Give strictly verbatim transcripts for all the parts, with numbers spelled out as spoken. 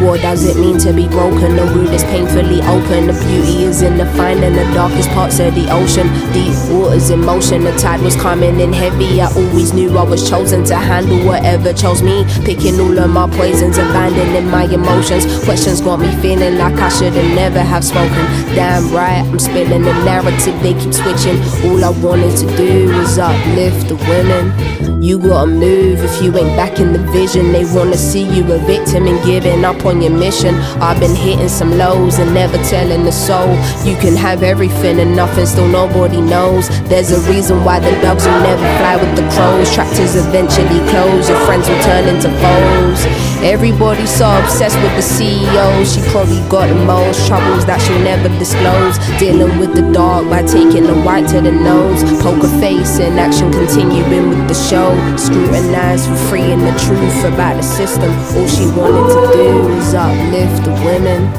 What does it mean to be broken? The wound is painfully open. The beauty is in the finding the darkest parts of the ocean. Deep waters in motion, the tide was coming in heavy. I always knew I was chosen to handle whatever chose me. Picking all of my poisons, abandoning my emotions. Questions got me feeling like I should've never have spoken. Damn right, I'm spilling the narrative, they keep switching. All I wanted to do was uplift the women. You gotta move if you ain't back in the vision. They wanna see you a victim and giving up on your mission. I've been hitting some lows and never telling the soul. You can have everything and nothing, still nobody knows. There's a reason why the dogs will never fly with the crows. Tractors eventually close, your friends will turn into foes. Everybody's so obsessed with the C E O. She probably got the most troubles that she'll never disclose. Dealing with the dark by taking the white to the nose. Poker face in action, continuing with the show. Scrutinized for freeing the truth about the system. All she wanted to do was uplift the women.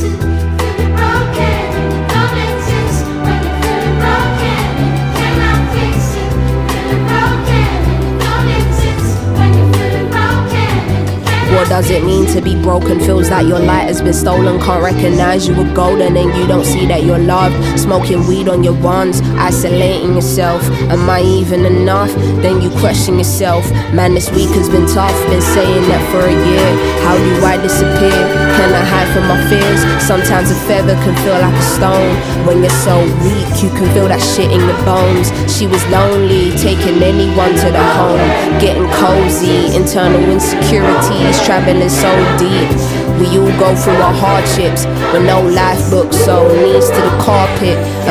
What does it mean to be broken? Feels like your light has been stolen. Can't recognize you were golden and you don't see that you're loved. Smoking weed on your runs, isolating yourself. Am I even enough? Then you question yourself. Man, this week has been tough, been saying that for a year. How do I disappear? Can I hide from my fears? Sometimes a feather can feel like a stone. When you're so weak, you can feel that shit in your bones. She was lonely, taking anyone to the home. Getting cozy, internal insecurities traveling so deep. We all go through our hardships with no life book, so knees to the carpet.